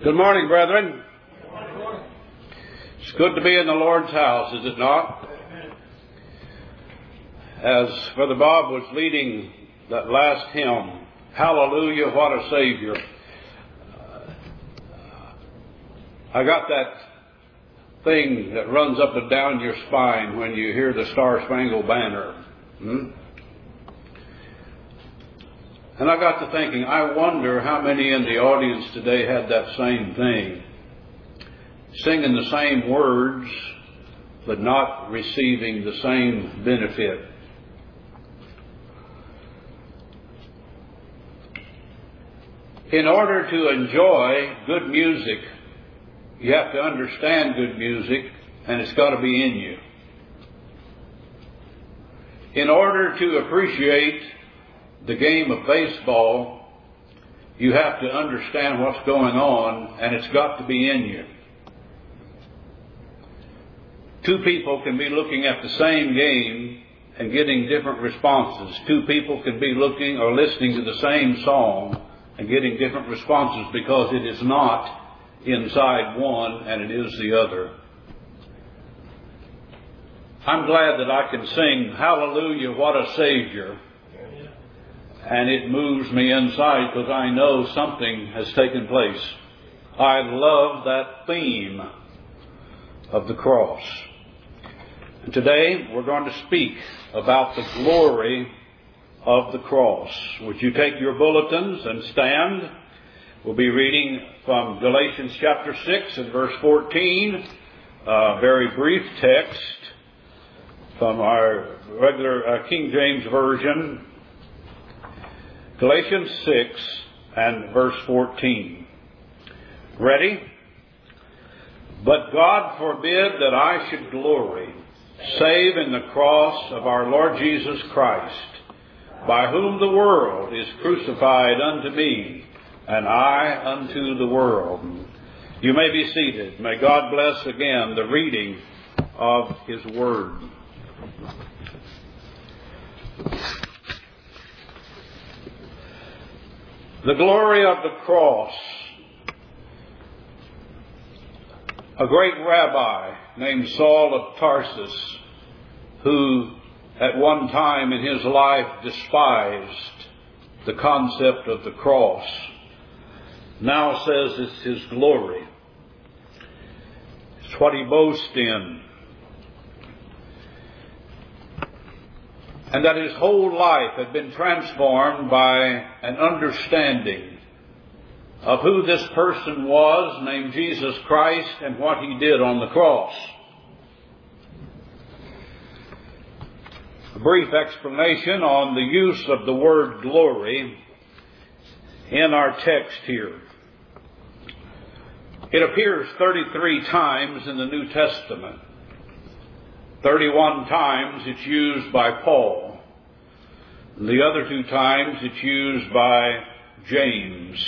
Good morning, brethren. It's good to be in the Lord's house, is it not? As Brother Bob was leading that last hymn, Hallelujah, what a Savior, I got that thing that runs up and down your spine when you hear the Star-Spangled Banner. And I got to thinking, I wonder how many in the audience today had that same thing. Singing the same words, but not receiving the same benefit. In order to enjoy good music, you have to understand good music, and it's got to be in you. In order to appreciate the game of baseball, you have to understand what's going on, and it's got to be in you. Two people can be looking at the same game and getting different responses. Two people can be looking or listening to the same song and getting different responses because it is not inside one and it is the other. I'm glad that I can sing Hallelujah, what a Savior. And it moves me inside because I know something has taken place. I love that theme of the cross. And today we're going to speak about the glory of the cross. Would you take your bulletins and stand? We'll be reading from Galatians chapter 6 and verse 14. A very brief text from our regular King James Version. Galatians 6 and verse 14. Ready? But God forbid that I should glory, save in the cross of our Lord Jesus Christ, by whom the world is crucified unto me, and I unto the world. You may be seated. May God bless again the reading of His Word. The glory of the cross. A great rabbi named Saul of Tarsus, who at one time in his life despised the concept of the cross, now says it's his glory. It's what he boasts in. And that his whole life had been transformed by an understanding of who this person was named Jesus Christ and what He did on the cross. A brief explanation on the use of the word glory in our text here. It appears 33 times in the New Testament. 31 times it's used by Paul. The other 2 times it's used by James.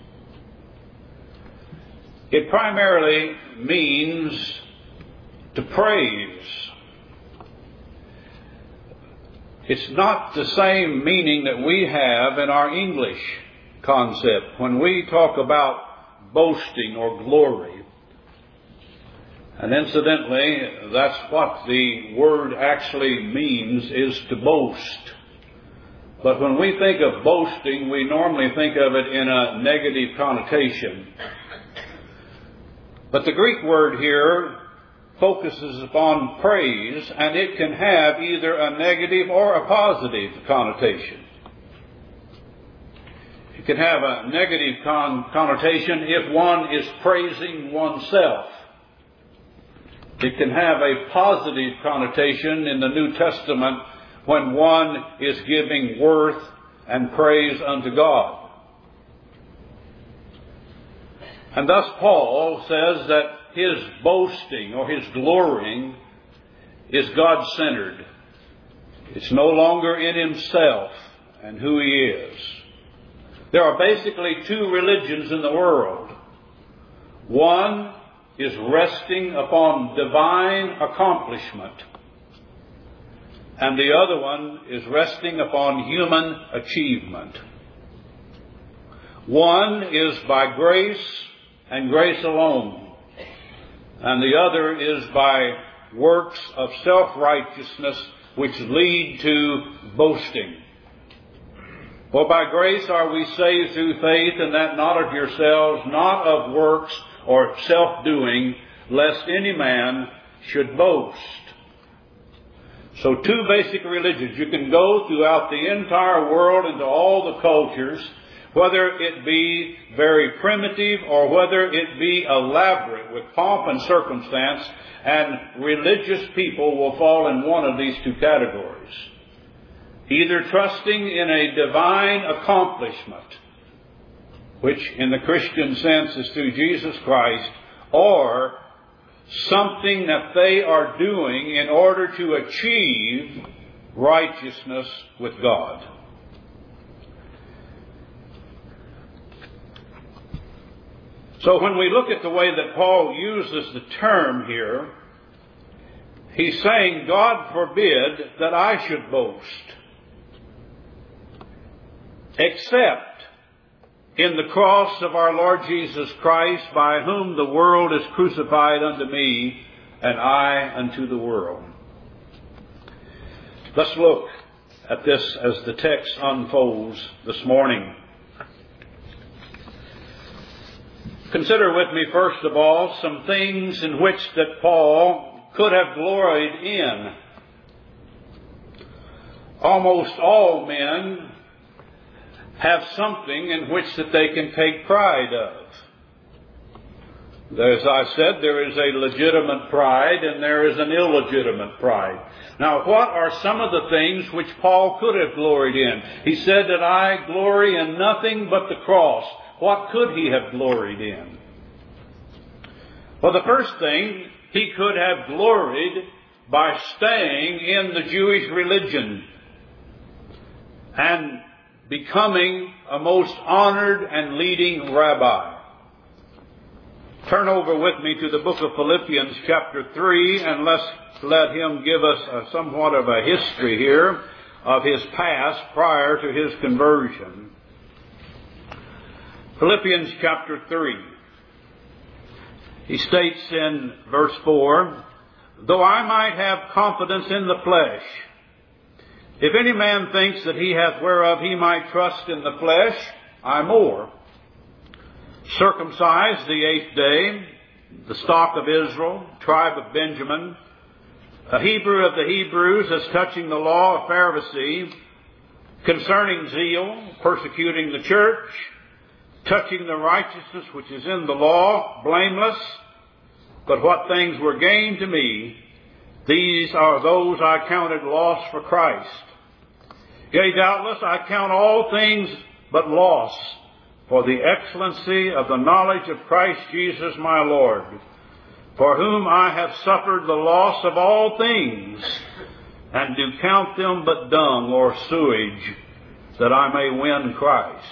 It primarily means to praise. It's not the same meaning that we have in our English concept when we talk about boasting or glory. And incidentally, that's what the word actually means, is to boast. But when we think of boasting, we normally think of it in a negative connotation. But the Greek word here focuses upon praise, and it can have either a negative or a positive connotation. It can have a negative connotation if one is praising oneself. It can have a positive connotation in the New Testament when one is giving worth and praise unto God. And thus Paul says that his boasting or his glorying is God-centered. It's no longer in himself and who he is. There are basically 2 religions in the world. One is resting upon divine accomplishment, and the other one is resting upon human achievement. One is by grace and grace alone. And the other is by works of self-righteousness which lead to boasting. For by grace are we saved through faith, and that not of yourselves, not of works or self-doing, lest any man should boast. So two basic religions. You can go throughout the entire world into all the cultures, whether it be very primitive or whether it be elaborate with pomp and circumstance, and religious people will fall in one of these two categories. Either trusting in a divine accomplishment, which in the Christian sense is through Jesus Christ, or something that they are doing in order to achieve righteousness with God. So when we look at the way that Paul uses the term here, he's saying, God forbid that I should boast, except in the cross of our Lord Jesus Christ, by whom the world is crucified unto me, and I unto the world. Let's look at this as the text unfolds this morning. Consider with me, first of all, some things in which that Paul could have gloried in. Almost all men have something in which that they can take pride of. As I said, there is a legitimate pride and there is an illegitimate pride. Now, what are some of the things which Paul could have gloried in? He said that I glory in nothing but the cross. What could he have gloried in? Well, the first thing, he could have gloried by staying in the Jewish religion and becoming a most honored and leading rabbi. Turn over with me to the book of Philippians chapter 3, and let's let him give us somewhat of a history here of his past prior to his conversion. Philippians chapter 3. He states in verse 4, though I might have confidence in the flesh, if any man thinks that he hath whereof he might trust in the flesh, I more. Circumcised the 8th day, the stock of Israel, tribe of Benjamin, a Hebrew of the Hebrews, as touching the law, a Pharisee, concerning zeal, persecuting the church, touching the righteousness which is in the law, blameless. But what things were gained to me, these are those I counted loss for Christ. Yea, doubtless I count all things but loss for the excellency of the knowledge of Christ Jesus my Lord, for whom I have suffered the loss of all things, and do count them but dung or sewage, that I may win Christ.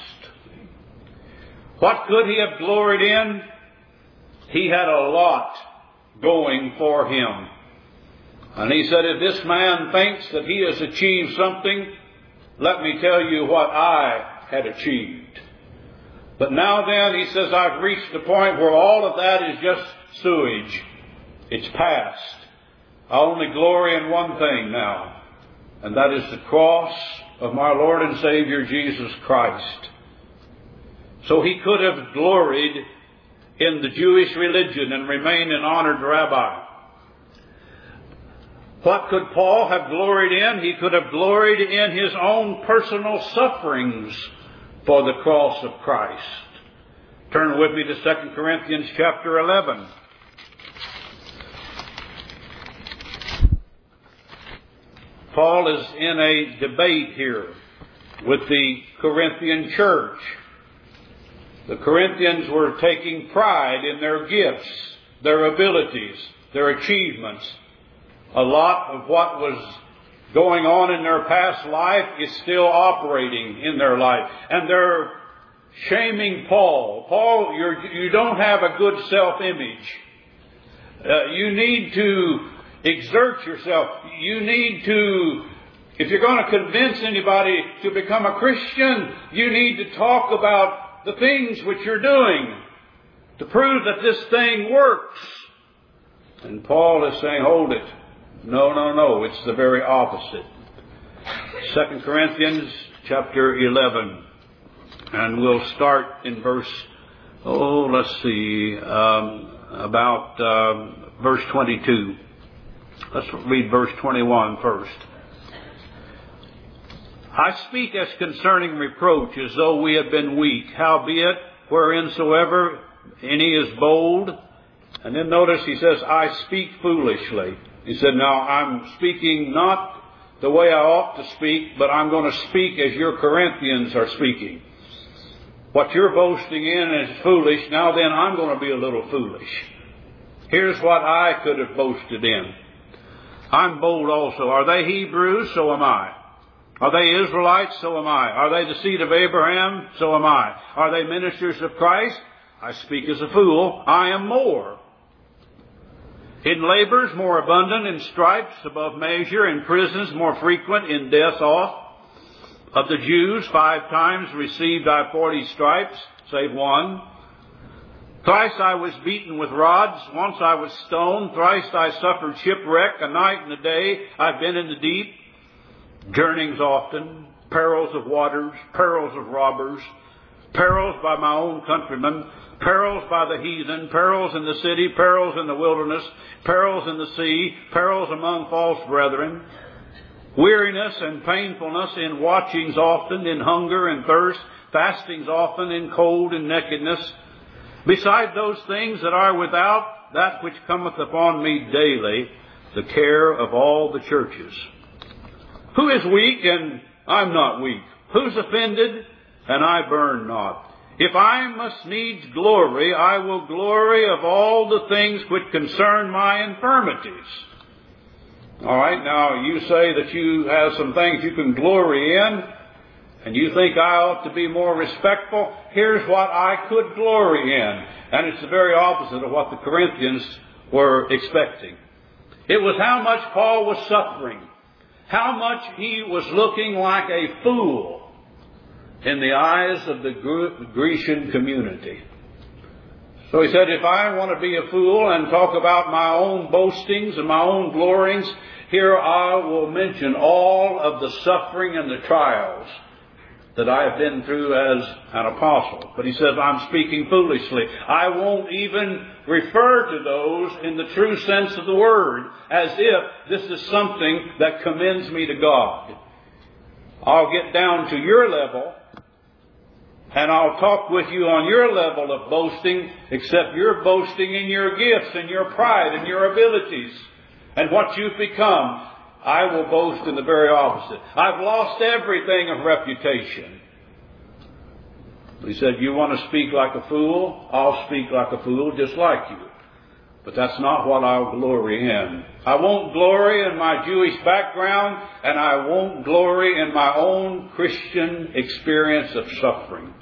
What could he have gloried in? He had a lot going for him. And he said, if this man thinks that he has achieved something, let me tell you what I had achieved. But now then, he says, I've reached the point where all of that is just sewage. It's past. I only glory in one thing now, and that is the cross of my Lord and Savior Jesus Christ. So he could have gloried in the Jewish religion and remained an honored rabbi. What could Paul have gloried in? He could have gloried in his own personal sufferings for the cross of Christ. Turn with me to 2 Corinthians chapter 11. Paul is in a debate here with the Corinthian church. The Corinthians were taking pride in their gifts, their abilities, their achievements. A lot of what was going on in their past life is still operating in their life. And they're shaming Paul. Paul, you don't have a good self-image. You need to exert yourself. You need to, if you're going to convince anybody to become a Christian, you need to talk about the things which you're doing. to prove that this thing works. And Paul is saying, hold it. No. It's the very opposite. 2 Corinthians chapter 11. And we'll start in verse, verse 22. Let's read verse 21 first. I speak as concerning reproach, as though we had been weak. Howbeit, whereinsoever any is bold. And then notice he says, I speak foolishly. He said, now I'm speaking not the way I ought to speak, but I'm going to speak as your Corinthians are speaking. What you're boasting in is foolish. Now then, I'm going to be a little foolish. Here's what I could have boasted in. I'm bold also. Are they Hebrews? So am I. Are they Israelites? So am I. Are they the seed of Abraham? So am I. Are they ministers of Christ? I speak as a fool. I am more. In labors more abundant, in stripes above measure, in prisons more frequent, in death oft. Of the Jews 5 times received I 40 stripes, save one. Thrice I was beaten with rods, once I was stoned, thrice I suffered shipwreck, a night and a day I've been in the deep. Journeyings often, perils of waters, perils of robbers, perils by my own countrymen, perils by the heathen, perils in the city, perils in the wilderness, perils in the sea, perils among false brethren, weariness and painfulness, in watchings often, in hunger and thirst, fastings often, in cold and nakedness. Beside those things that are without, that which cometh upon me daily, the care of all the churches. Who is weak, and I'm not weak? Who's offended, and I burn not? If I must needs glory, I will glory of all the things which concern my infirmities. All right, now you say that you have some things you can glory in, and you think I ought to be more respectful. Here's what I could glory in. And it's the very opposite of what the Corinthians were expecting. It was how much Paul was suffering. How much he was looking like a fool in the eyes of the Grecian community. So he said, if I want to be a fool and talk about my own boastings and my own glorings, here I will mention all of the suffering and the trials that I have been through as an apostle. But he says, I'm speaking foolishly. I won't even refer to those in the true sense of the word, as if this is something that commends me to God. I'll get down to your level, and I'll talk with you on your level of boasting, except you're boasting in your gifts and your pride and your abilities and what you've become. I will boast in the very opposite. I've lost everything of reputation. He said, you want to speak like a fool? I'll speak like a fool just like you. But that's not what I'll glory in. I won't glory in my Jewish background, and I won't glory in my own Christian experience of suffering.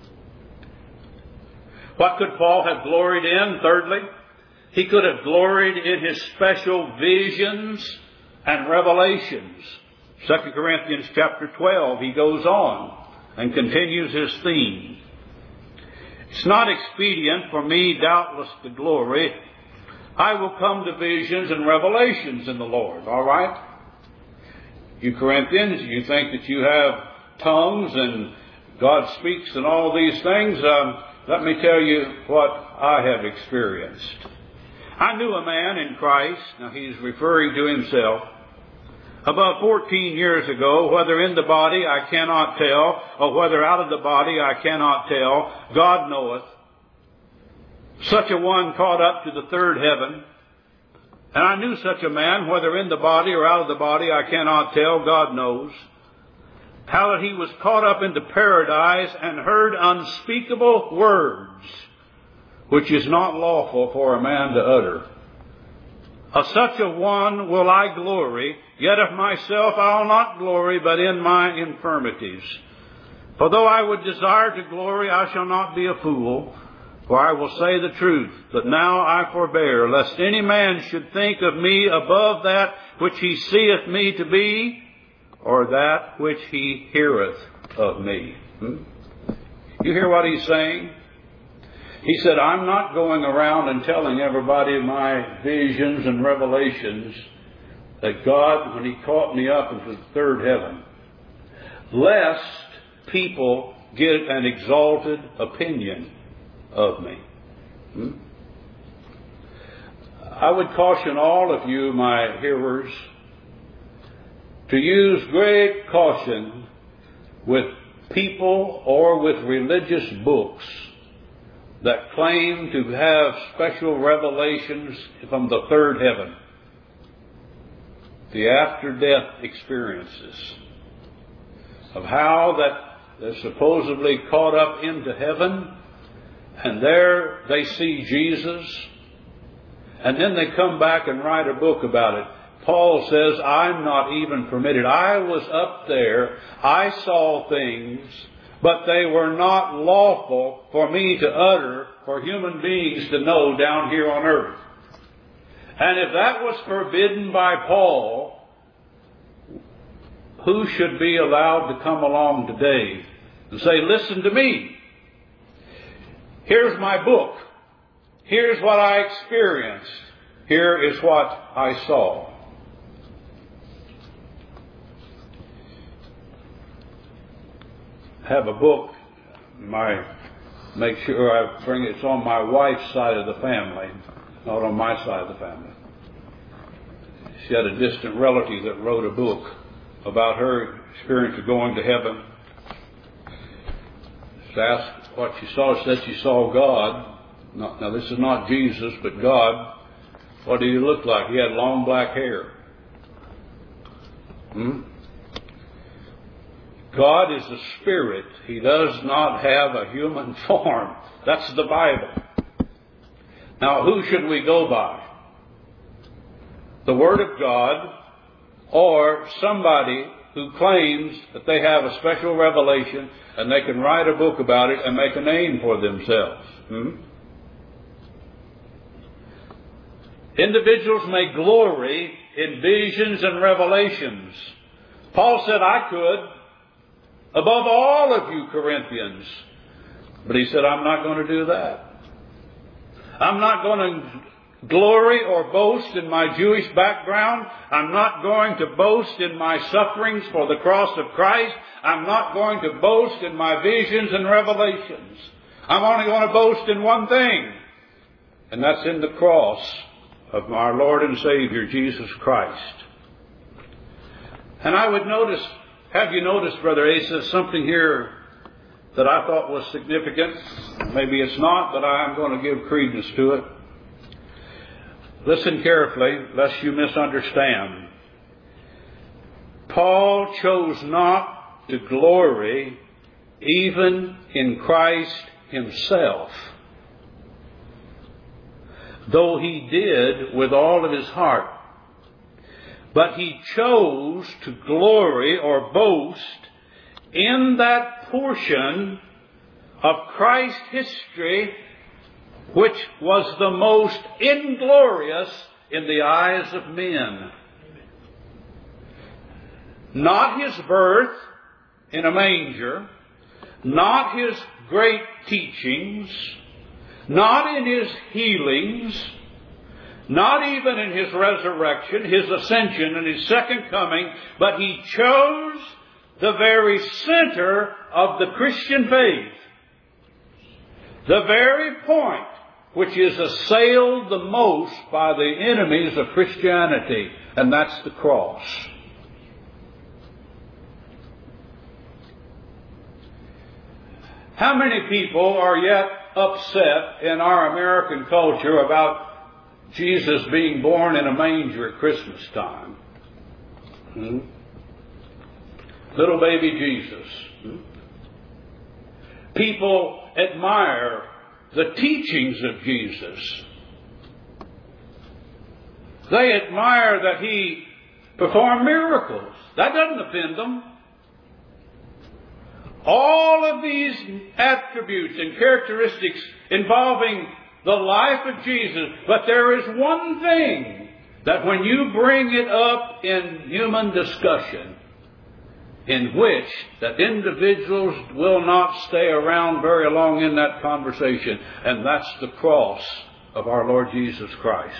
What could Paul have gloried in? Thirdly, he could have gloried in his special visions and revelations. 2 Corinthians chapter 12, he goes on and continues his theme. It's not expedient for me, doubtless, to glory. I will come to visions and revelations in the Lord. All right? You Corinthians, you think that you have tongues and God speaks and all these things. Let me tell you what I have experienced. I knew a man in Christ, now he's referring to himself, about 14 years ago, whether in the body I cannot tell, or whether out of the body I cannot tell, God knoweth. Such a one caught up to the third heaven. And I knew such a man, whether in the body or out of the body I cannot tell, God knows. How that he was caught up into paradise and heard unspeakable words, which is not lawful for a man to utter. Of such a one will I glory, yet of myself I'll not glory, but in my infirmities. For though I would desire to glory, I shall not be a fool, for I will say the truth. But now I forbear, lest any man should think of me above that which he seeth me to be, or that which he heareth of me. You hear what he's saying? He said, I'm not going around and telling everybody my visions and revelations that God, when He caught me up into the third heaven, lest people get an exalted opinion of me. I would caution all of you, my hearers, to use great caution with people or with religious books that claim to have special revelations from the third heaven, the after-death experiences of how that they're supposedly caught up into heaven, and there they see Jesus, and then they come back and write a book about it. Paul says, I'm not even permitted. I was up there, I saw things, but they were not lawful for me to utter, for human beings to know down here on earth. And if that was forbidden by Paul, who should be allowed to come along today and say, listen to me. Here's my book. Here's what I experienced. Here is what I saw. I have a book. Make sure I bring it's on my wife's side of the family, not on my side of the family. She had a distant relative that wrote a book about her experience of going to heaven. She asked what she saw. She said she saw God. Now this is not Jesus, but God. What did He look like? He had long black hair. God is a spirit. He does not have a human form. That's the Bible. Now, who should we go by? The Word of God, or somebody who claims that they have a special revelation and they can write a book about it and make a name for themselves? Individuals may glory in visions and revelations. Paul said, I could, above all of you Corinthians. But he said, I'm not going to do that. I'm not going to glory or boast in my Jewish background. I'm not going to boast in my sufferings for the cross of Christ. I'm not going to boast in my visions and revelations. I'm only going to boast in one thing, and that's in the cross of our Lord and Savior, Jesus Christ. And I would notice, have you noticed, Brother Asa, something here that I thought was significant? Maybe it's not, but I'm going to give credence to it. Listen carefully, lest you misunderstand. Paul chose not to glory even in Christ Himself, though he did with all of his heart. But he chose to glory or boast in that portion of Christ's history which was the most inglorious in the eyes of men. Not his birth in a manger, not his great teachings, not in his healings, not even in his resurrection, his ascension, and his second coming, but he chose the very center of the Christian faith, the very point which is assailed the most by the enemies of Christianity, and that's the cross. How many people are yet upset in our American culture about Jesus being born in a manger at Christmas time? Little baby Jesus. People admire the teachings of Jesus. They admire that He performed miracles. That doesn't offend them. All of these attributes and characteristics involving the life of Jesus. But there is one thing that when you bring it up in human discussion, in which that individuals will not stay around very long in that conversation, and that's the cross of our Lord Jesus Christ.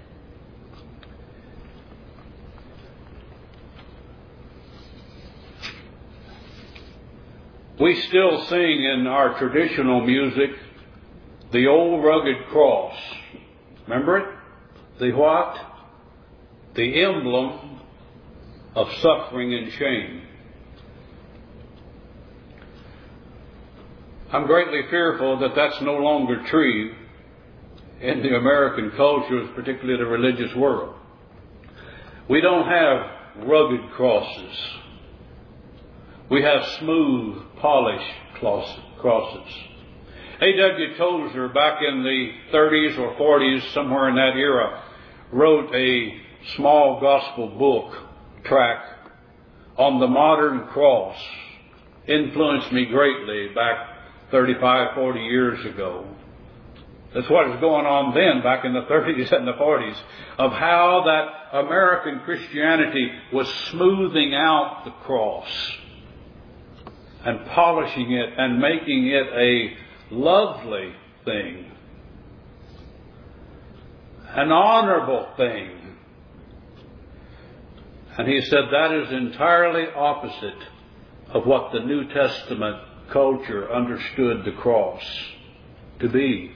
We still sing in our traditional music the old rugged cross. Remember it? The what? The emblem of suffering and shame. I'm greatly fearful that that's no longer true in the American culture, particularly the religious world. We don't have rugged crosses. We have smooth, polished crosses. A.W. Tozer, back in the 30s or 40s, somewhere in that era, wrote a small gospel book tract on the modern cross. Influenced me greatly back 35, 40 years ago. That's what was going on then, back in the 30s and the 40s, of how that American Christianity was smoothing out the cross and polishing it and making it a lovely thing, an honorable thing. And he said that is entirely opposite of what the New Testament culture understood the cross to be.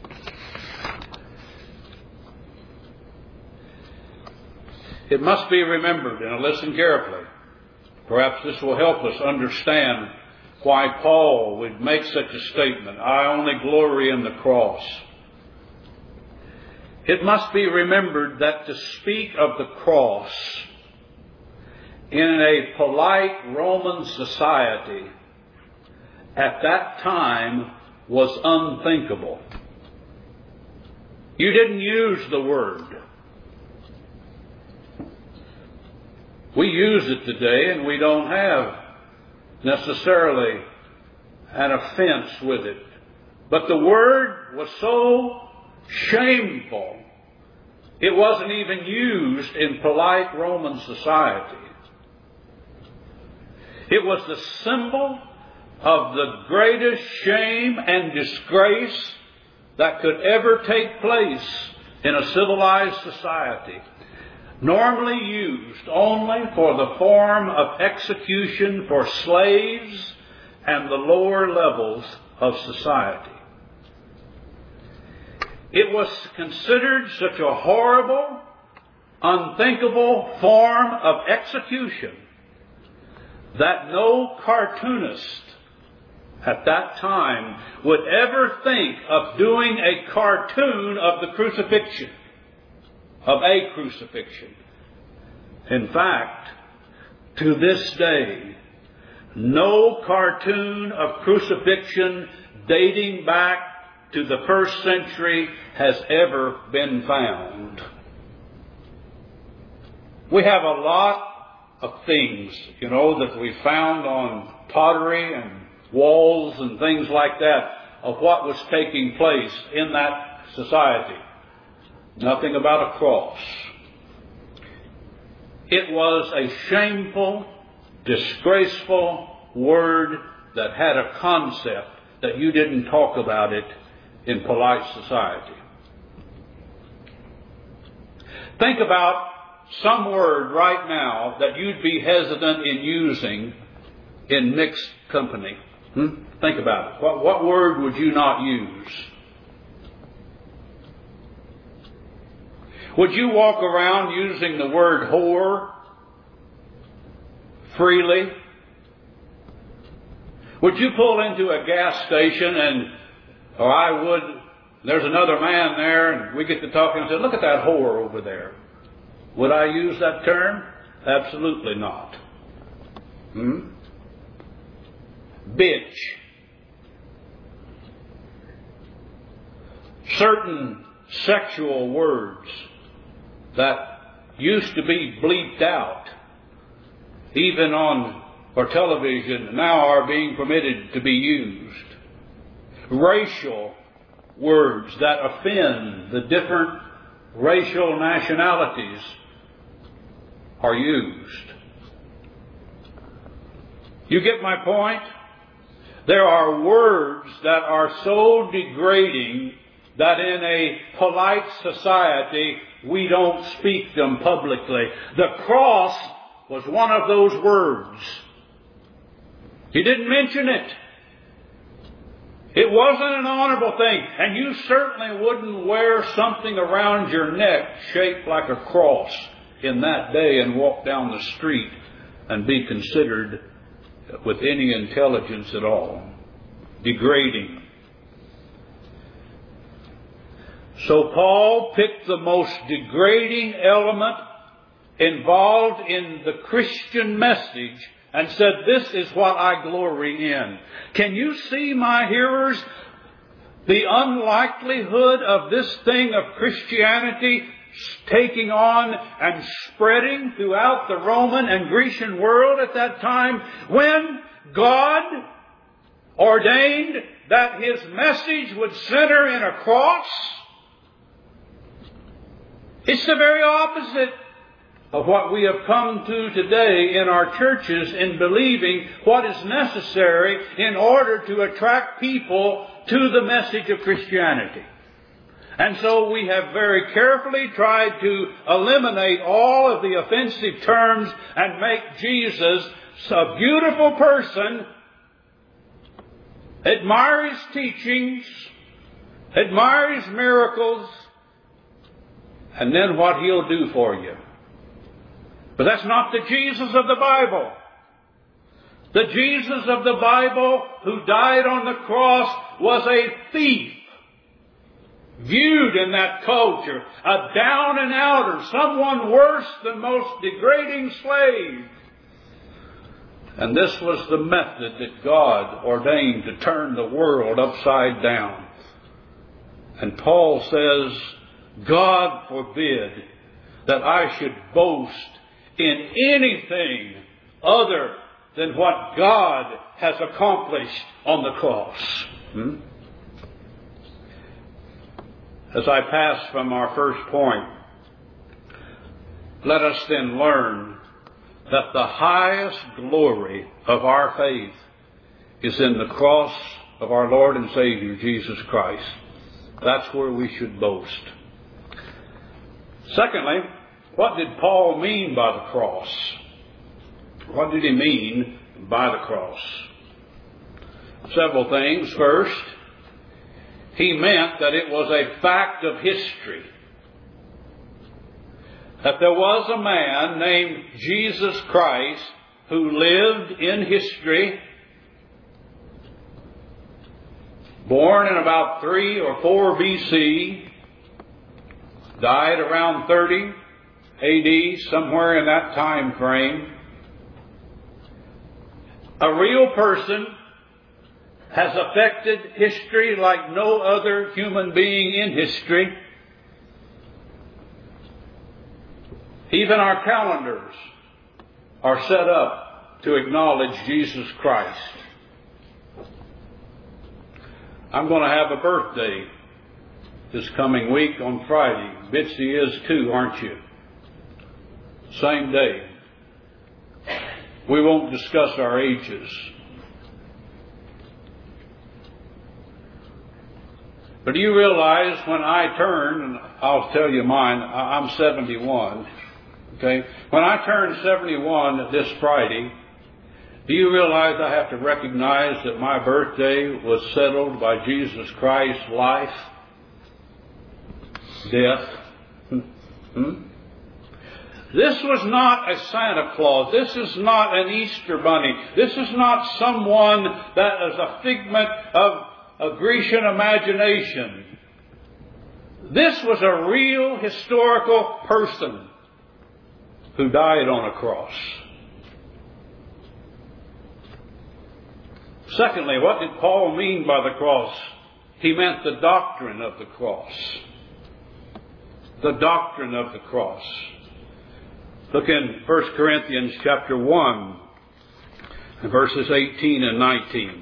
It must be remembered, and listen carefully. Perhaps this will help us understand why Paul would make such a statement, I only glory in the cross. It must be remembered that to speak of the cross in a polite Roman society at that time was unthinkable. You didn't use the word. We use it today, and we don't have necessarily an offense with it. But the word was so shameful, it wasn't even used in polite Roman society. It was the symbol of the greatest shame and disgrace that could ever take place in a civilized society. Normally used only for the form of execution for slaves and the lower levels of society. It was considered such a horrible, unthinkable form of execution that no cartoonist at that time would ever think of doing a cartoon of the crucifixion. Of a crucifixion. In fact, to this day, no cartoon of crucifixion dating back to the first century has ever been found. We have a lot of things, that we found on pottery and walls and things like that of what was taking place in that society. Nothing about a cross. It was a shameful, disgraceful word that had a concept that you didn't talk about it in polite society. Think about some word right now that you'd be hesitant in using in mixed company. Think about it. What word would you not use? Would you walk around using the word whore freely? Would you pull into a gas station or I would, there's another man there and we get to talking and say, look at that whore over there. Would I use that term? Absolutely not. Bitch. Certain sexual words that used to be bleeped out, even on or television, now are being permitted to be used. Racial words that offend the different racial nationalities are used. You get my point? There are words that are so degrading that in a polite society we don't speak them publicly. The cross was one of those words. He didn't mention it. It wasn't an honorable thing. And you certainly wouldn't wear something around your neck shaped like a cross in that day and walk down the street and be considered with any intelligence at all. Degrading. So Paul picked the most degrading element involved in the Christian message and said, this is what I glory in. Can you see, my hearers, the unlikelihood of this thing of Christianity taking on and spreading throughout the Roman and Grecian world at that time, when God ordained that His message would center in a cross? It's the very opposite of what we have come to today in our churches in believing what is necessary in order to attract people to the message of Christianity. And so we have very carefully tried to eliminate all of the offensive terms and make Jesus a beautiful person, admire His teachings, admire His miracles, and then what He'll do for you. But that's not the Jesus of the Bible. The Jesus of the Bible who died on the cross was a thief. Viewed in that culture, a down and outer, someone worse than most degrading slave. And this was the method that God ordained to turn the world upside down. And Paul says, God forbid that I should boast in anything other than what God has accomplished on the cross. As I pass from our first point, let us then learn that the highest glory of our faith is in the cross of our Lord and Savior, Jesus Christ. That's where we should boast. Secondly, what did Paul mean by the cross? What did he mean by the cross? Several things. First, he meant that it was a fact of history. That there was a man named Jesus Christ who lived in history, born in about 3 or 4 BC, died around 30 AD, somewhere in that time frame. A real person, has affected history like no other human being in history. Even our calendars are set up to acknowledge Jesus Christ. I'm going to have a birthday this coming week on Friday. Bitsy is too, aren't you? Same day. We won't discuss our ages. But do you realize when I turn, and I'll tell you mine, I'm 71, okay? When I turn 71 this Friday, do you realize I have to recognize that my birthday was settled by Jesus Christ's life, death? This was not a Santa Claus. This is not an Easter bunny. This is not someone that is a figment of a Grecian imagination. This was a real historical person who died on a cross. Secondly, what did Paul mean by the cross? He meant the doctrine of the cross. The doctrine of the cross. Look in 1 Corinthians chapter 1, verses 18 and 19.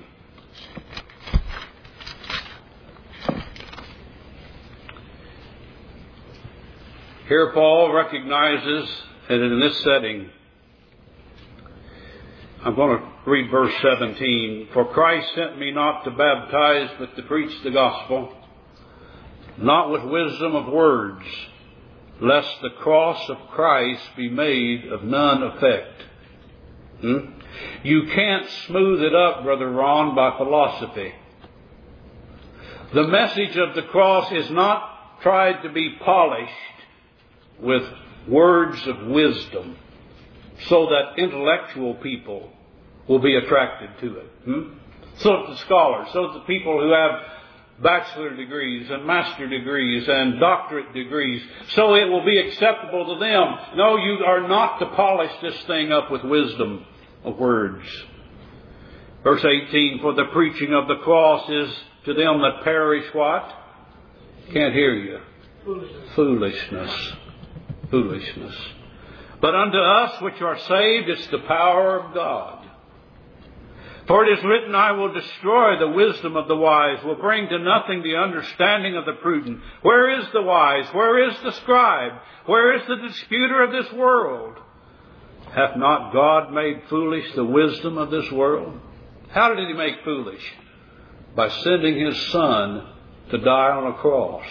Here Paul recognizes that in this setting, I'm going to read verse 17. For Christ sent me not to baptize, but to preach the gospel, not with wisdom of words, lest the cross of Christ be made of none effect. You can't smooth it up, Brother Ron, by philosophy. The message of the cross is not tried to be polished with words of wisdom so that intellectual people will be attracted to it. So that the scholars, so that the people who have bachelor degrees and master degrees and doctorate degrees, so it will be acceptable to them. No, you are not to polish this thing up with wisdom of words. Verse 18, for the preaching of the cross is to them that perish what? Can't hear you. Foolishness. Foolishness. But unto us which are saved, it's the power of God. For it is written, I will destroy the wisdom of the wise, will bring to nothing the understanding of the prudent. Where is the wise? Where is the scribe? Where is the disputer of this world? Hath not God made foolish the wisdom of this world? How did He make foolish? By sending His Son to die on a cross.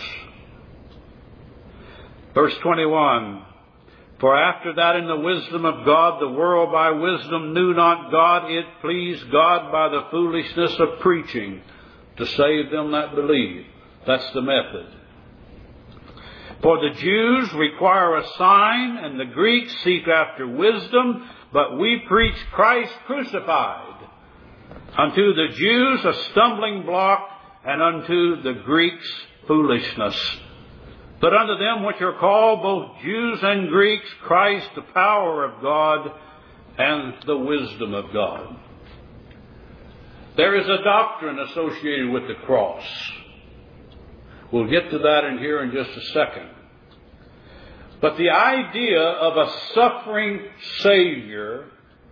Verse 21, for after that in the wisdom of God, the world by wisdom knew not God. It pleased God by the foolishness of preaching to save them that believe. That's the method. For the Jews require a sign, and the Greeks seek after wisdom, but we preach Christ crucified. Unto the Jews a stumbling block, and unto the Greeks foolishness. But unto them which are called, both Jews and Greeks, Christ the power of God and the wisdom of God. There is a doctrine associated with the cross. We'll get to that in here in just a second. But the idea of a suffering Savior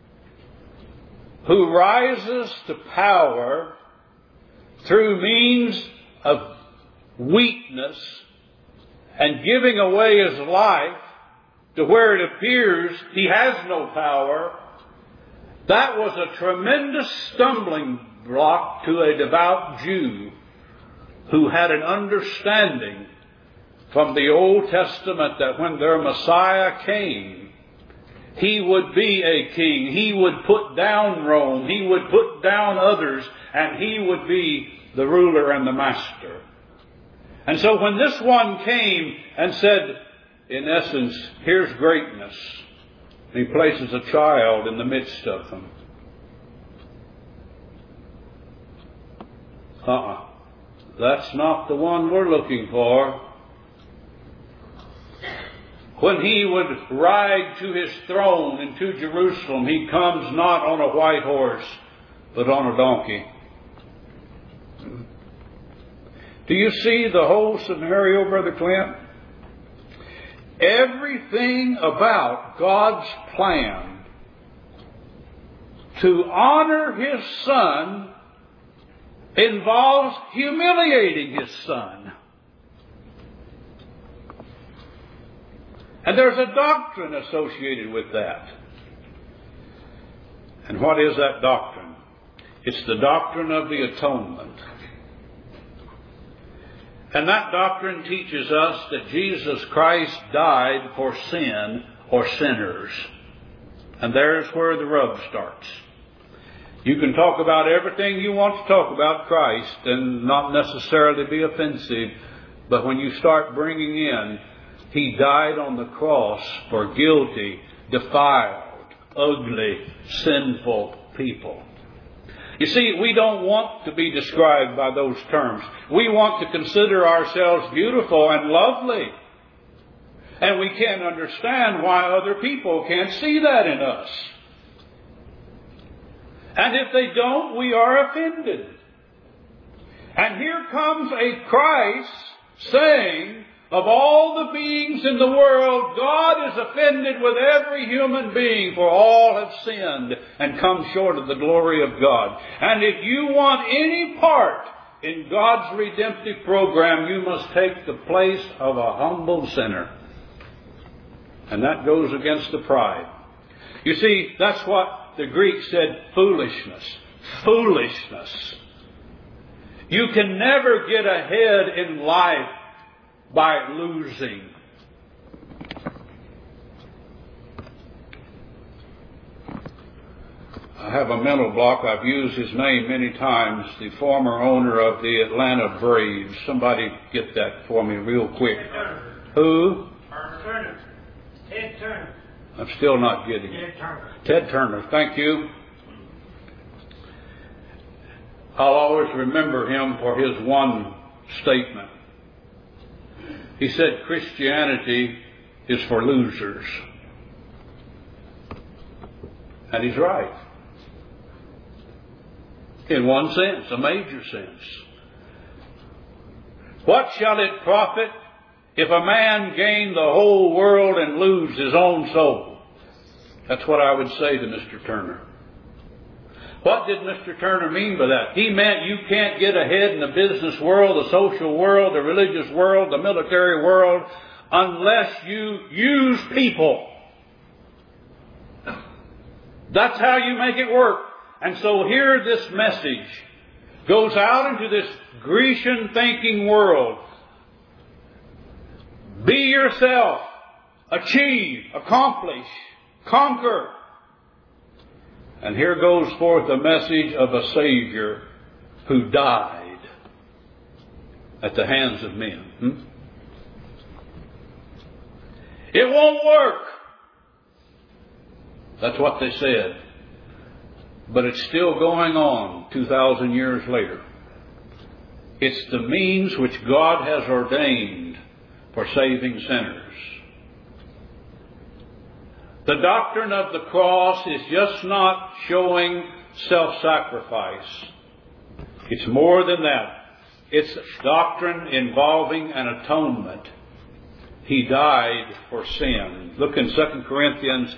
who rises to power through means of weakness and giving away His life to where it appears He has no power, that was a tremendous stumbling block to a devout Jew who had an understanding from the Old Testament that when their Messiah came, He would be a king. He would put down Rome. He would put down others, and He would be the ruler and the master. And so when this one came and said, in essence, here's greatness, He places a child in the midst of them. That's not the one we're looking for. When He would ride to His throne into Jerusalem, He comes not on a white horse, but on a donkey. Do you see the whole scenario, Brother Clint? Everything about God's plan to honor His Son involves humiliating His Son. And there's a doctrine associated with that. And what is that doctrine? It's the doctrine of the atonement. And that doctrine teaches us that Jesus Christ died for sin or sinners. And there's where the rub starts. You can talk about everything you want to talk about Christ and not necessarily be offensive. But when you start bringing in, He died on the cross for guilty, defiled, ugly, sinful people. You see, we don't want to be described by those terms. We want to consider ourselves beautiful and lovely. And we can't understand why other people can't see that in us. And if they don't, we are offended. And here comes a Christ saying, of all the beings in the world, God is offended with every human being, for all have sinned and come short of the glory of God. And if you want any part in God's redemptive program, you must take the place of a humble sinner. And that goes against the pride. You see, that's what The Greek said foolishness. Foolishness. You can never get ahead in life by losing. I have a mental block. I've used his name many times. The former owner of the Atlanta Braves. Somebody get that for me real quick. Who? Turner. Ted Turner. I'm still not getting it. Ted Turner. Thank you. I'll always remember him for his one statement. He said Christianity is for losers. And he's right. In one sense, a major sense. What shall it profit if a man gain the whole world and lose his own soul? That's what I would say to Mr. Turner. What did Mr. Turner mean by that? He meant you can't get ahead in the business world, the social world, the religious world, the military world, unless you use people. That's how you make it work. And so here this message goes out into this Grecian thinking world. Be yourself. Achieve. Accomplish. Conquer. And here goes forth the message of a Savior who died at the hands of men. It won't work. That's what they said. But it's still going on 2,000 years later. It's the means which God has ordained for saving sinners. The doctrine of the cross is just not showing self-sacrifice. It's more than that. It's doctrine involving an atonement. He died for sin. Look in 2 Corinthians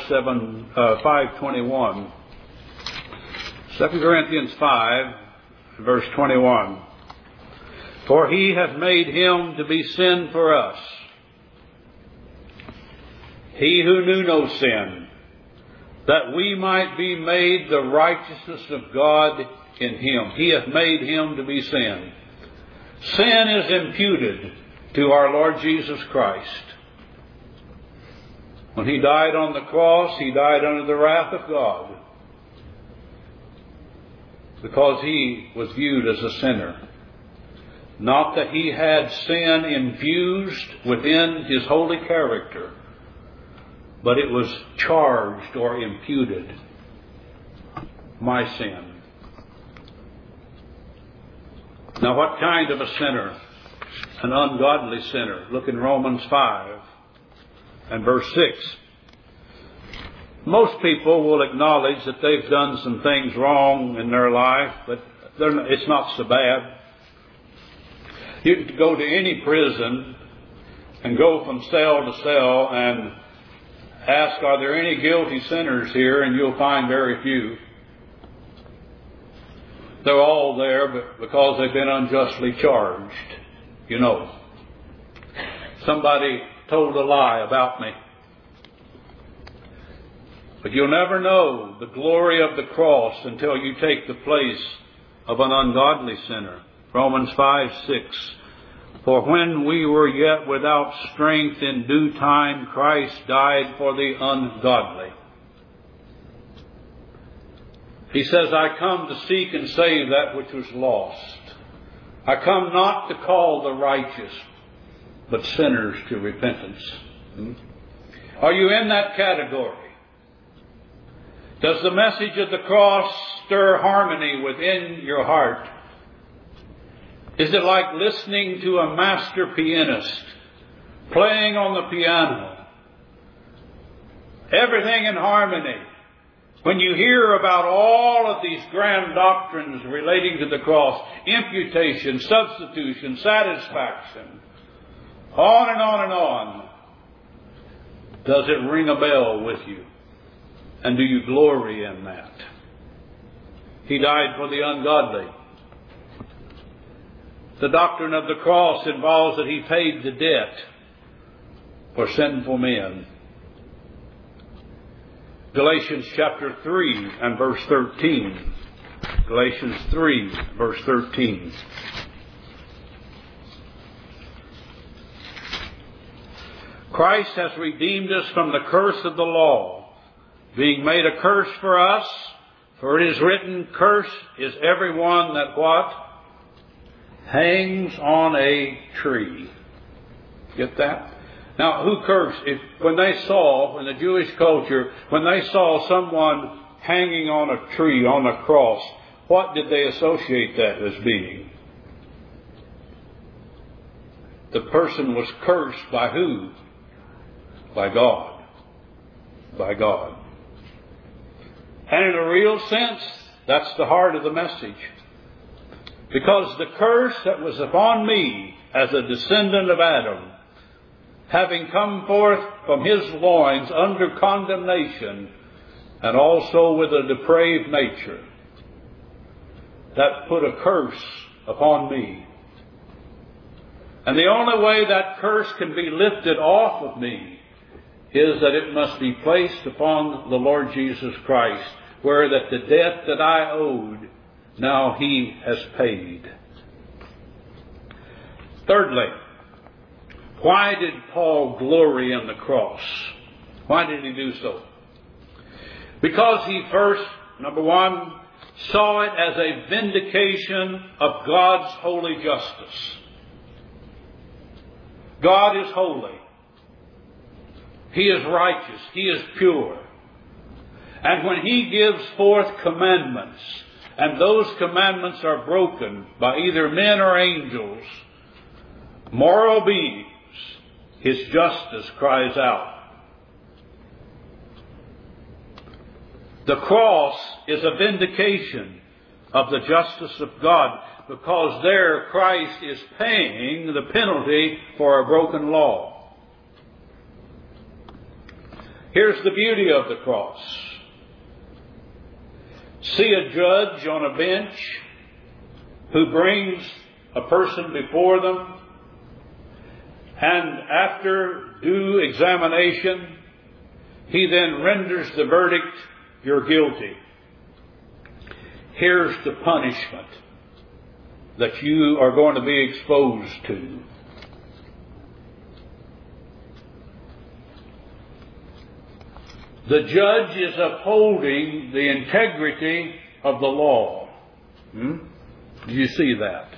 5:21. 2 Corinthians 5, verse 21. For he hath made him to be sin for us, he who knew no sin, that we might be made the righteousness of God in him. He hath made him to be sin. Sin is imputed to our Lord Jesus Christ. When he died on the cross, he died under the wrath of God, because he was viewed as a sinner. Not that he had sin infused within his holy character, but it was charged or imputed. My sin. Now what kind of a sinner? An ungodly sinner. Look in Romans 5 and verse 6. Most people will acknowledge that they've done some things wrong in their life, but it's not so bad. You can go to any prison and go from cell to cell and ask, are there any guilty sinners here? And you'll find very few. They're all there but because they've been unjustly charged. You know, somebody told a lie about me. But you'll never know the glory of the cross until you take the place of an ungodly sinner. Romans 5:6. For when we were yet without strength, in due time Christ died for the ungodly. He says, I come to seek and save that which was lost. I come not to call the righteous, but sinners to repentance. Are you in that category? Does the message of the cross stir harmony within your heart? Is it like listening to a master pianist playing on the piano? Everything in harmony. When you hear about all of these grand doctrines relating to the cross, imputation, substitution, satisfaction, on and on and on, does it ring a bell with you? And do you glory in that? He died for the ungodly. The doctrine of the cross involves that he paid the debt for sinful men. Galatians chapter 3 and verse 13. Galatians 3, verse 13. Christ has redeemed us from the curse of the law, being made a curse for us, for it is written, cursed is everyone that what? Hangs on a tree. Get that? Now, who cursed? When the Jewish culture, when they saw someone hanging on a tree, on a cross, what did they associate that as being? The person was cursed by who? By God. By God. And in a real sense, that's the heart of the message. Because the curse that was upon me as a descendant of Adam, having come forth from his loins under condemnation, and also with a depraved nature, that put a curse upon me. And the only way that curse can be lifted off of me is that it must be placed upon the Lord Jesus Christ, where that the debt that I owed, now he has paid. Thirdly, why did Paul glory in the cross? Why did he do so? Because he first, number one, saw it as a vindication of God's holy justice. God is holy. He is righteous. He is pure. And when he gives forth commandments, and those commandments are broken by either men or angels, moral beings, his justice cries out. The cross is a vindication of the justice of God, because there Christ is paying the penalty for a broken law. Here's the beauty of the cross. See a judge on a bench who brings a person before them, and after due examination, he then renders the verdict, you're guilty. Here's the punishment that you are going to be exposed to. The judge is upholding the integrity of the law. Do you see that?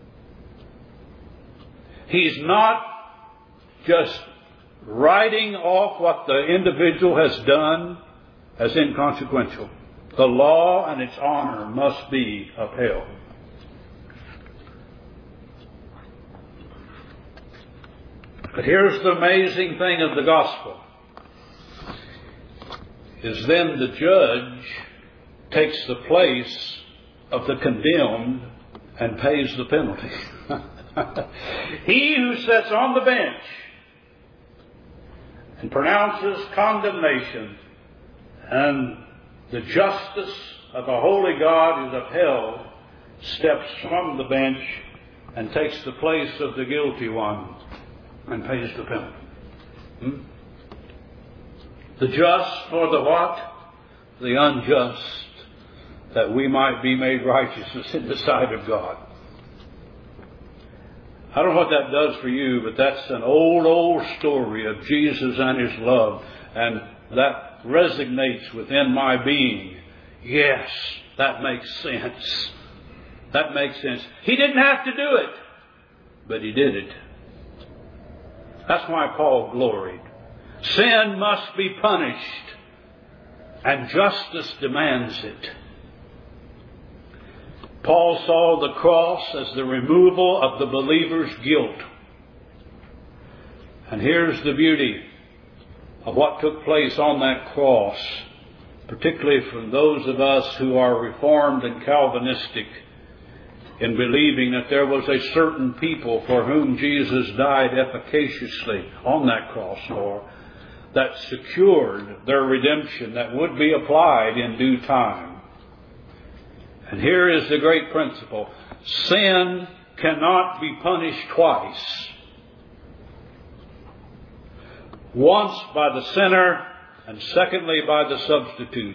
He's not just writing off what the individual has done as inconsequential. The law and its honor must be upheld. But here's the amazing thing of the gospel. Is then the judge takes the place of the condemned and pays the penalty. He who sits on the bench and pronounces condemnation, and the justice of a holy God is upheld, steps from the bench and takes the place of the guilty one and pays the penalty. The just for the what? The unjust, that we might be made righteousness in the sight of God. I don't know what that does for you, but that's an old story of Jesus and his love, and that resonates within my being. Yes, that makes sense. That makes sense. He didn't have to do it, but he did it. That's why Paul gloried. Sin must be punished, and justice demands it. Paul saw the cross as the removal of the believer's guilt. And here's the beauty of what took place on that cross, particularly from those of us who are Reformed and Calvinistic, in believing that there was a certain people for whom Jesus died efficaciously on that cross for, that secured their redemption that would be applied in due time. And here is the great principle. Sin cannot be punished twice. Once by the sinner and secondly by the substitute.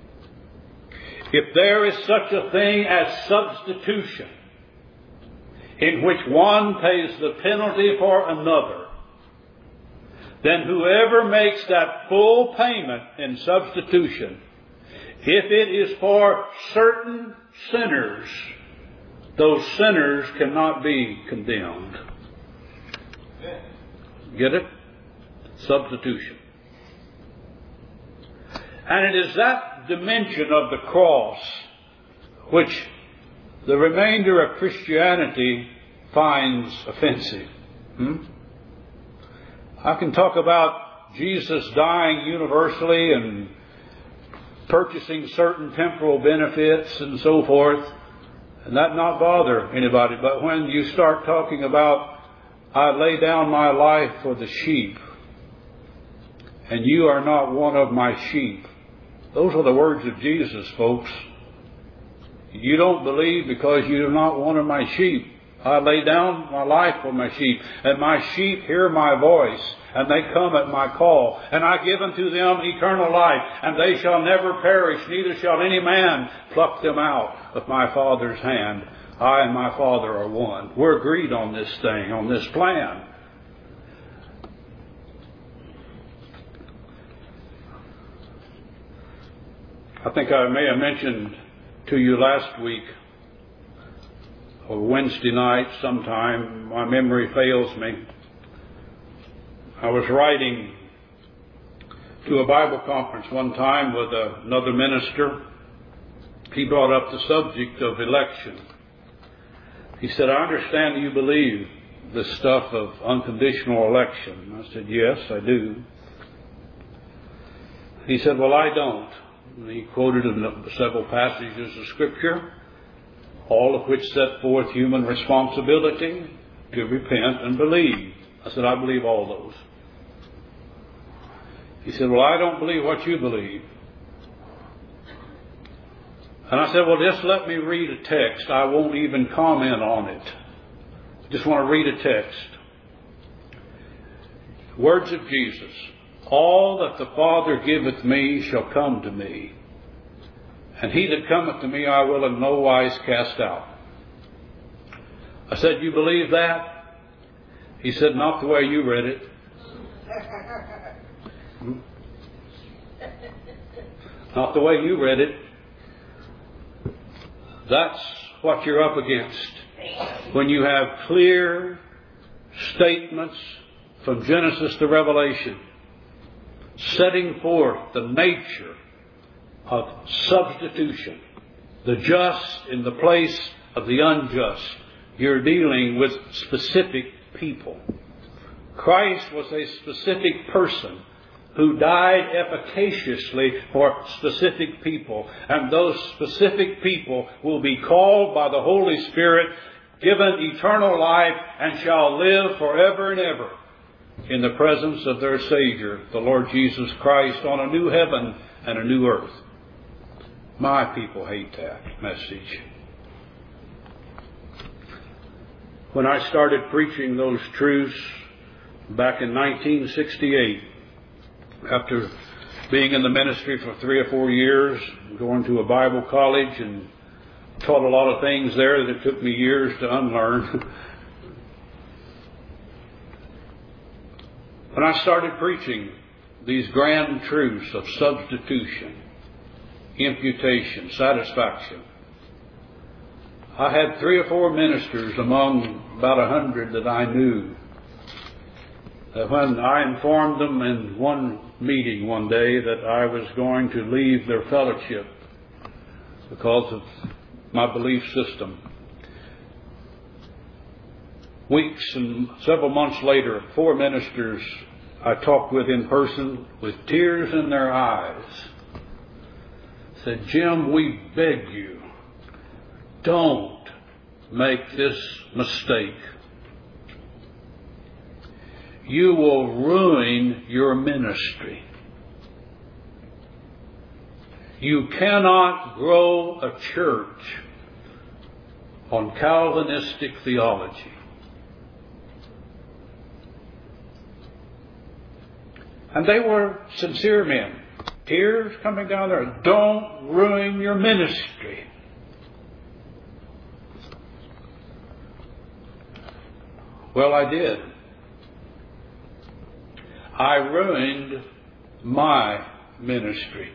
If there is such a thing as substitution, in which one pays the penalty for another, then whoever makes that full payment in substitution, if it is for certain sinners, those sinners cannot be condemned. Get it? Substitution. And it is that dimension of the cross which the remainder of Christianity finds offensive. I can talk about Jesus dying universally and purchasing certain temporal benefits and so forth, and that not bother anybody. But when you start talking about, I lay down my life for the sheep, and you are not one of my sheep. Those are the words of Jesus, folks. You don't believe because you are not one of my sheep. I lay down my life for my sheep, and my sheep hear my voice, and they come at my call, and I give unto them eternal life, and they shall never perish, neither shall any man pluck them out of my Father's hand. I and my Father are one. We're agreed on this thing, on this plan. I think I may have mentioned to you last week, or Wednesday night sometime, my memory fails me. I was writing to a Bible conference one time with another minister. He brought up the subject of election. He said, I understand you believe this stuff of unconditional election. I said, yes, I do. He said, well, I don't. And he quoted several passages of Scripture, all of which set forth human responsibility to repent and believe. I said, I believe all those. He said, well, I don't believe what you believe. And I said, well, just let me read a text. I won't even comment on it. I just want to read a text. Words of Jesus. All that the Father giveth me shall come to me. And he that cometh to me I will in no wise cast out. I said, you believe that? He said, not the way you read it. Not the way you read it. That's what you're up against. When you have clear statements from Genesis to Revelation, setting forth the nature of substitution, the just in the place of the unjust. You're dealing with specific people. Christ was a specific person who died efficaciously for specific people. And those specific people will be called by the Holy Spirit, given eternal life, and shall live forever and ever in the presence of their Savior, the Lord Jesus Christ, on a new heaven and a new earth. My people hate that message. When I started preaching those truths back in 1968, after being in the ministry for 3 or 4 years, going to a Bible college and taught a lot of things there that it took me years to unlearn. When I started preaching these grand truths of substitution, imputation, satisfaction, I had 3 or 4 ministers among about 100 that I knew, that when I informed them in one meeting one day that I was going to leave their fellowship because of my belief system, weeks and several months later, 4 ministers I talked with in person with tears in their eyes said, Jim, we beg you, don't make this mistake. You will ruin your ministry. You cannot grow a church on Calvinistic theology. And they were sincere men. Tears coming down there. Don't ruin your ministry. Well, I did. I ruined my ministry.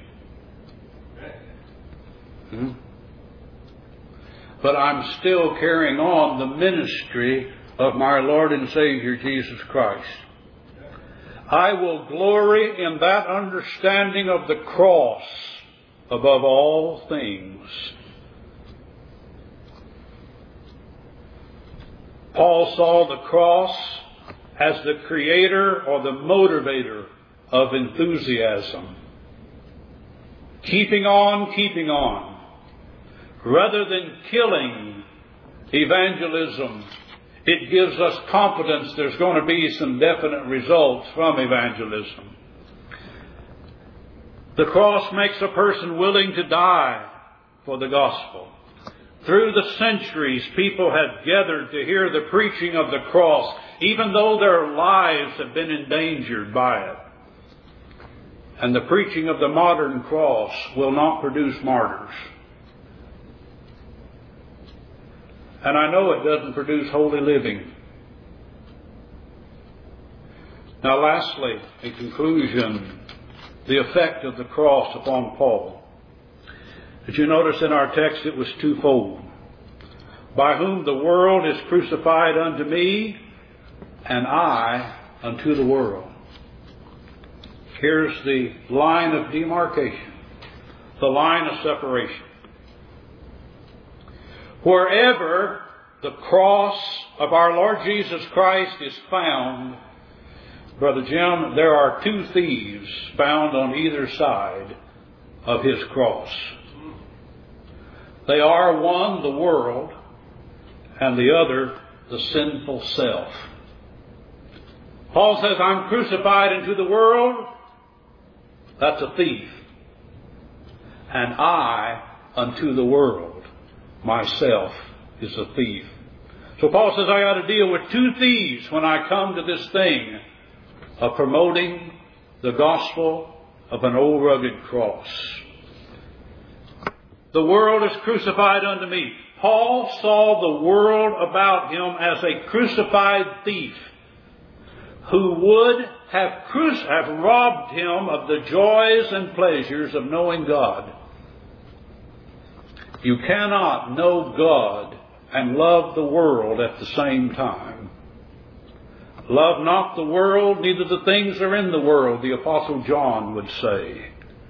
But I'm still carrying on the ministry of my Lord and Savior Jesus Christ. I will glory in that understanding of the cross above all things. Paul saw the cross as the creator or the motivator of enthusiasm. Keeping on. Rather than killing evangelism, it gives us confidence there's going to be some definite results from evangelism. The cross makes a person willing to die for the gospel. Through the centuries, people have gathered to hear the preaching of the cross, even though their lives have been endangered by it. And the preaching of the modern cross will not produce martyrs. And I know it doesn't produce holy living. Now lastly, in conclusion, the effect of the cross upon Paul. Did you notice in our text it was twofold? By whom the world is crucified unto me, and I unto the world. Here's the line of demarcation, the line of separation. Wherever the cross of our Lord Jesus Christ is found, Brother Jim, there are two thieves bound on either side of His cross. They are, one, the world, and the other, the sinful self. Paul says, I'm crucified into the world. That's a thief. And I unto the world. Myself is a thief. So Paul says I ought to deal with two thieves when I come to this thing of promoting the gospel of an old rugged cross. The world is crucified unto me. Paul saw the world about him as a crucified thief who would have robbed him of the joys and pleasures of knowing God. You cannot know God and love the world at the same time. Love not the world, neither the things that are in the world, the Apostle John would say.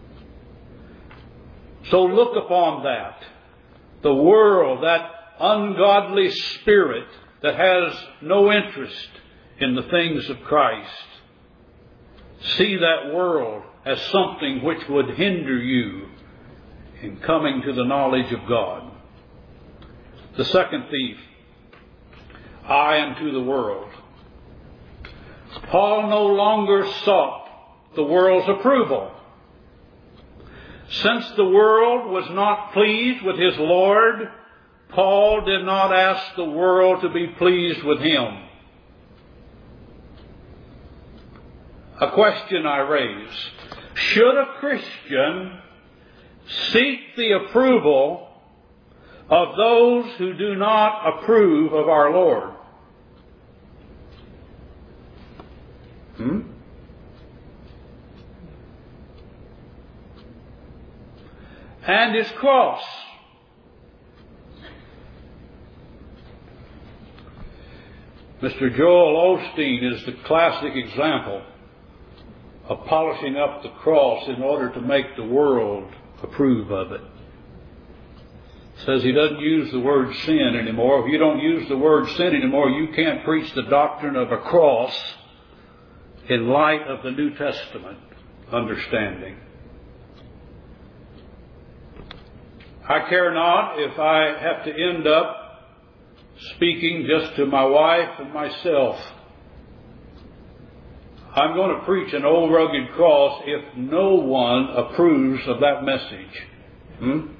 So look upon that. The world, that ungodly spirit that has no interest in the things of Christ. See that world as something which would hinder you in coming to the knowledge of God. The second thief, I unto the world. Paul no longer sought the world's approval. Since the world was not pleased with his Lord, Paul did not ask the world to be pleased with him. A question I raise. Should a Christian seek the approval of those who do not approve of our Lord? And His cross. Mr. Joel Osteen is the classic example of polishing up the cross in order to make the world approve of it. Says he doesn't use the word sin anymore. If you don't use the word sin anymore, you can't preach the doctrine of a cross in light of the New Testament understanding. I care not if I have to end up speaking just to my wife and myself. I'm going to preach an old rugged cross if no one approves of that message.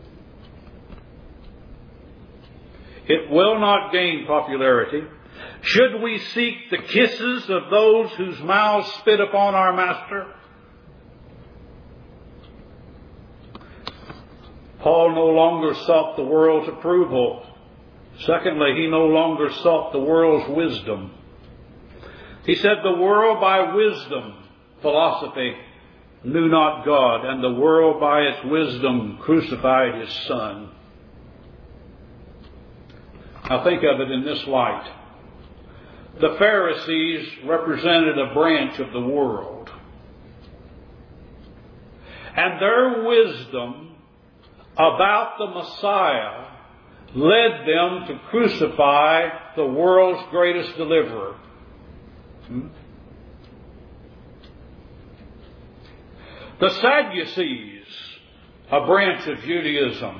It will not gain popularity. Should we seek the kisses of those whose mouths spit upon our Master? Paul no longer sought the world's approval. Secondly, he no longer sought the world's wisdom. He said, the world by wisdom, philosophy, knew not God, and the world by its wisdom crucified His Son. Now think of it in this light. The Pharisees represented a branch of the world. And their wisdom about the Messiah led them to crucify the world's greatest deliverer. The Sadducees, a branch of Judaism,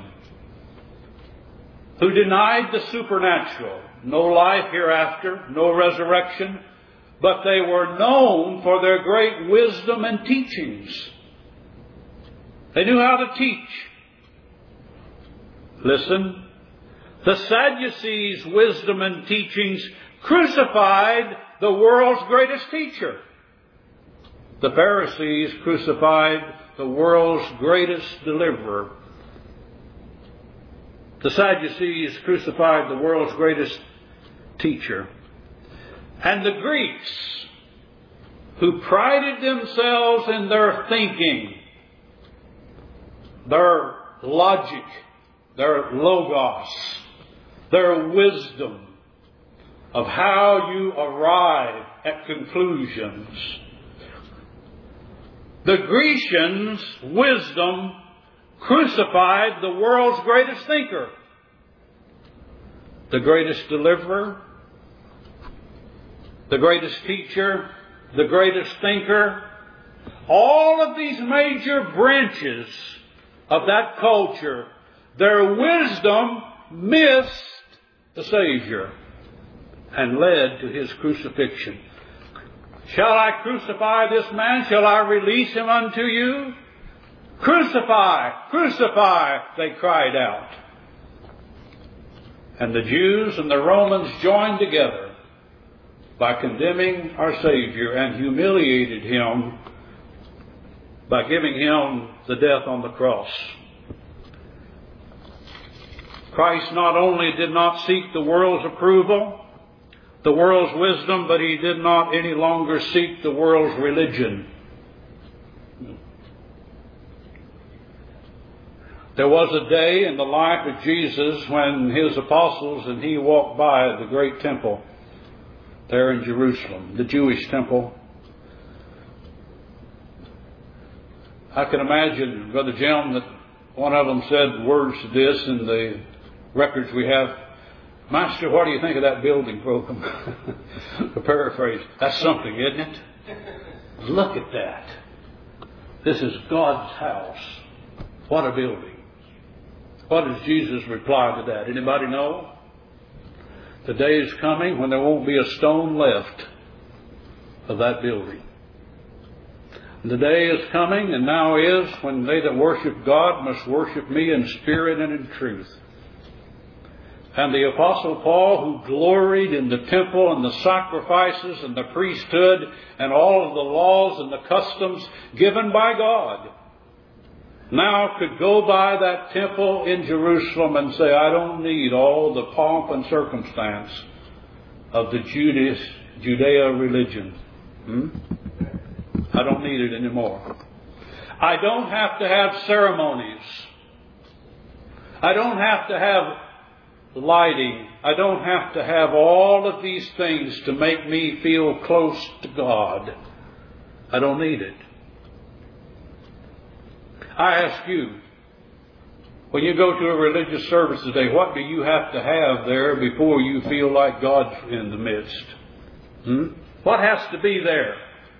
who denied the supernatural, no life hereafter, no resurrection, but they were known for their great wisdom and teachings. They knew how to teach. Listen, the Sadducees' wisdom and teachings crucified the world's greatest teacher. The Pharisees crucified the world's greatest deliverer. The Sadducees crucified the world's greatest teacher. And the Greeks, who prided themselves in their thinking, their logic, their logos, their wisdom of how you arrive at conclusions. The Grecians' wisdom crucified the world's greatest thinker, the greatest deliverer, the greatest teacher, the greatest thinker. All of these major branches of that culture, their wisdom missed the Savior and led to His crucifixion. Shall I crucify this man? Shall I release him unto you? Crucify! Crucify! They cried out. And the Jews and the Romans joined together by condemning our Savior and humiliated Him by giving Him the death on the cross. Christ not only did not seek the world's approval, the world's wisdom, but He did not any longer seek the world's religion. There was a day in the life of Jesus when His apostles and He walked by the great temple there in Jerusalem, the Jewish temple. I can imagine, Brother Jim, that one of them said words to this in the records we have. Master, what do you think of that building program? To paraphrase, that's something, isn't it? Look at that. This is God's house. What a building. What does Jesus reply to that? Anybody know? The day is coming when there won't be a stone left of that building. The day is coming, and now is, when they that worship God must worship Me in spirit and in truth. And the Apostle Paul, who gloried in the temple and the sacrifices and the priesthood and all of the laws and the customs given by God, now could go by that temple in Jerusalem and say, I don't need all the pomp and circumstance of the Judea religion. I don't need it anymore. I don't have to have ceremonies. I don't have to have lighting. I don't have to have all of these things to make me feel close to God. I don't need it. I ask you, when you go to a religious service today, what do you have to have there before you feel like God's in the midst? What has to be there?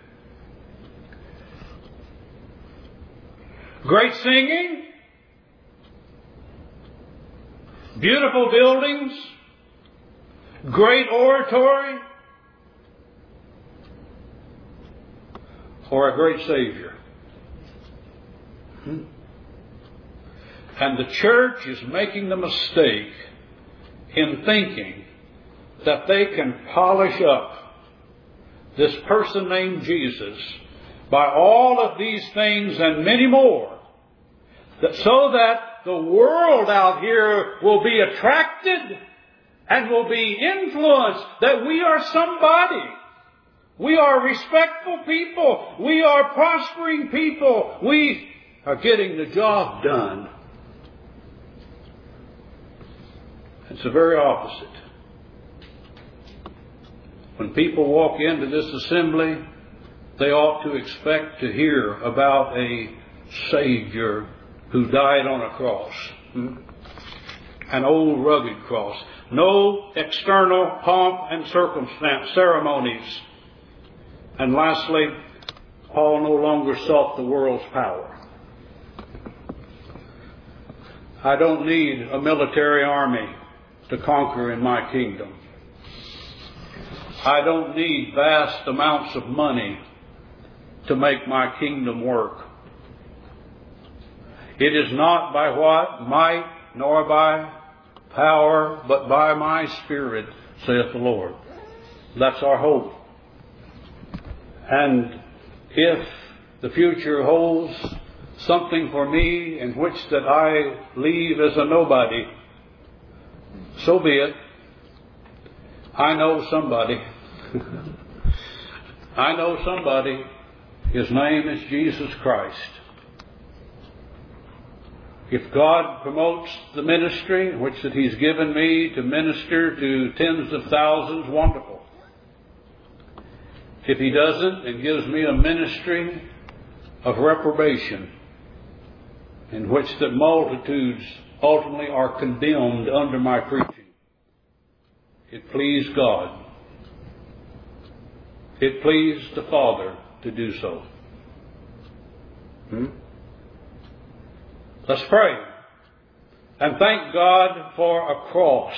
Great singing? Beautiful buildings? Great oratory? Or a great Savior? And the church is making the mistake in thinking that they can polish up this person named Jesus by all of these things and many more, so that the world out here will be attracted and will be influenced that we are somebody. We are respectful people. We are prospering people. We are getting the job done. It's the very opposite. When people walk into this assembly, they ought to expect to hear about a Savior who died on a cross. An old rugged cross. No external pomp and circumstance, ceremonies. And lastly, Paul no longer sought the world's power. I don't need a military army to conquer in my kingdom. I don't need vast amounts of money to make my kingdom work. It is not by what might nor by power, but by my Spirit, saith the Lord. That's our hope. And if the future holds something for me in which that I leave as a nobody, so be it. I know somebody. I know somebody. His name is Jesus Christ. If God promotes the ministry which that He's given me to minister to tens of thousands, wonderful. If He doesn't, and gives me a ministry of reprobation in which the multitudes ultimately are condemned under my preaching, it pleased God. It pleased the Father to do so. Let's pray. And thank God for a cross.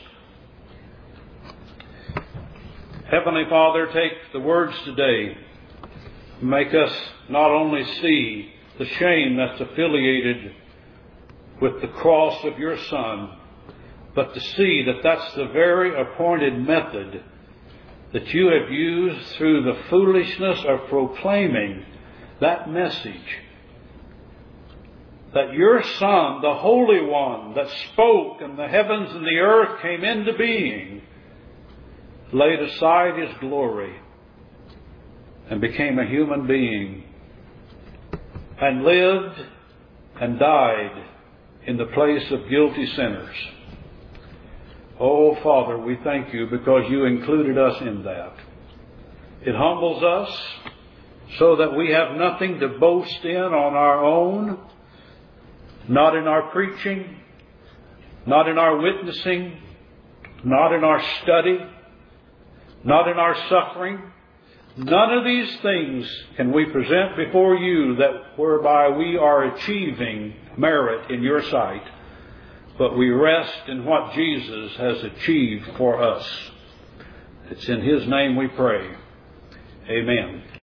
Heavenly Father, take the words today. Make us not only see the shame that's affiliated with the cross of your Son, but to see that that's the very appointed method that you have used through the foolishness of proclaiming that message. That your Son, the Holy One that spoke and the heavens and the earth came into being, laid aside His glory and became a human being and lived and died in the place of guilty sinners. Oh, Father, we thank you because you included us in that. It humbles us so that we have nothing to boast in on our own, not in our preaching, not in our witnessing, not in our study, not in our suffering. None of these things can we present before you that whereby we are achieving merit in your sight. But we rest in what Jesus has achieved for us. It's in His name we pray. Amen.